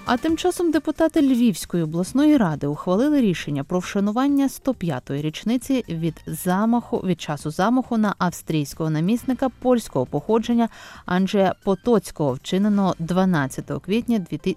А тим часом депутати Львівської обласної ради ухвалили рішення про вшанування 105-ї річниці від часу замаху на австрійського намісника польського походження Анджея Потоцького, вчиненого 12 квітня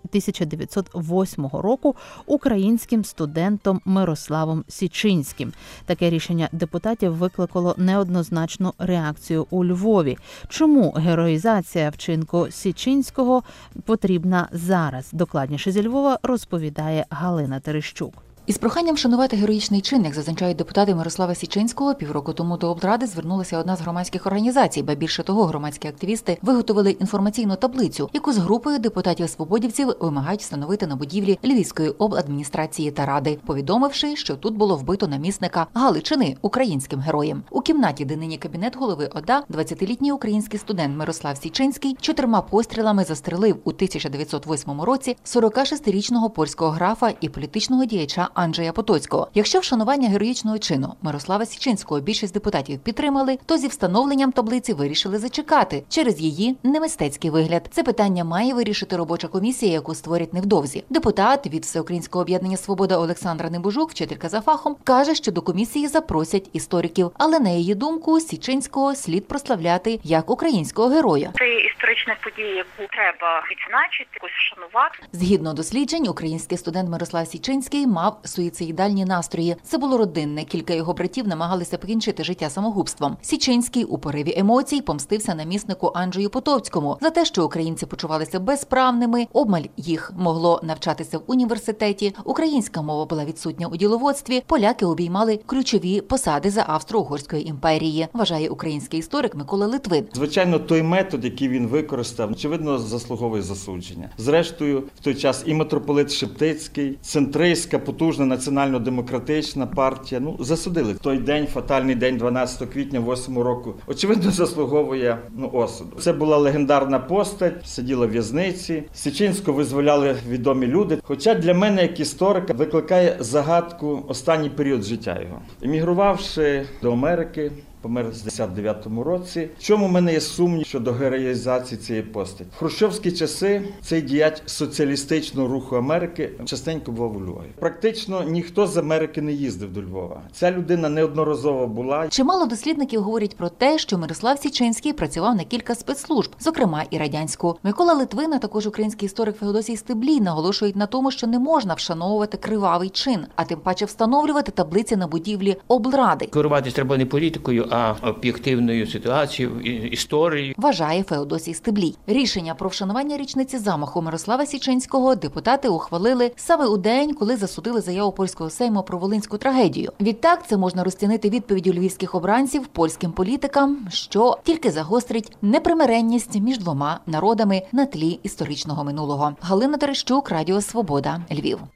1908 року українським студентом Мирославом Січинським. Таке рішення депутатів викликало неоднозначну реакцію у Львові. Чому героїзація вчинку Січинського потрібна зараз? Докладніше зі Львова розповідає Галина Терещук. Із проханням вшанувати героїчний чин, як зазначають депутати Мирослава Січинського, півроку тому до облради звернулася одна з громадських організацій, ба більше того, громадські активісти виготовили інформаційну таблицю, яку з групою депутатів-свободівців вимагають встановити на будівлі Львівської обладміністрації та ради, повідомивши, що тут було вбито намісника Галичини українським героєм. У кімнаті, де нині кабінет голови ОДА, 20-літній український студент Мирослав Січинський 4 пострілами застрелив у 1908 році 46-річного польського графа і політичного діяча Анджея Потоцького. Якщо вшанування героїчного чину Мирослава Січинського більшість депутатів підтримали, то зі встановленням таблиці вирішили зачекати через її немистецький вигляд. Це питання має вирішити робоча комісія, яку створять невдовзі. Депутат від Всеукраїнського об'єднання «Свобода» Олександра Небожук, вчителька за фахом, каже, що до комісії запросять істориків. Але на її думку, Січинського слід прославляти як українського героя. Це історична подія, яку треба відзначити, якось вшанувати. Згідно досліджень, український студент Мирослав Січинський мав суїцидальні настрої. Це було родинне. Кілька його братів намагалися покінчити життя самогубством. Січинський у пориві емоцій помстився наміснику Анджею Потоцькому за те, що українці почувалися безправними, обмаль їх могло навчатися в університеті, українська мова була відсутня у діловодстві, поляки обіймали ключові посади за Австро-Угорської імперії, вважає український історик Микола Литвин. Звичайно, той метод, який він використав, очевидно, заслуговує засудження. Зрештою, в той час і митрополит Шептицький, центристська, потужна національно-демократична партія, засудили. Той день, фатальний день 12 квітня 8 року, очевидно, заслуговує осуду. Це була легендарна постать, сиділа в в'язниці, Січинського визволяли відомі люди. Хоча для мене, як історика, викликає загадку останній період життя його. Емігрувавши до Америки, помер в 1969 році. В чому в мене є сумнів щодо героїзації цієї постаті? В хрущовські часи цей діяч соціалістичного руху Америки частенько бував у Львові. Практично ніхто з Америки не їздив до Львова. Ця людина неодноразово була. Чимало дослідників говорять про те, що Мирослав Січинський працював на кілька спецслужб, зокрема і радянську. Микола Литвин, а також український історик Феодосій Стеблій наголошують на тому, що не можна вшановувати кривавий чин, а тим паче встановлювати таблиці на будівлі облради. Керуватись треба не політикою, а об'єктивною ситуацією, історією, вважає Феодосій Стеблій. Рішення про вшанування річниці замаху Мирослава Січинського депутати ухвалили саме у день, коли засудили заяву польського сейму про волинську трагедію. Відтак це можна розцінити відповіддю львівських обранців польським політикам, що тільки загострить непримиренність між двома народами на тлі історичного минулого. Галина Терещук, Радіо Свобода, Львів.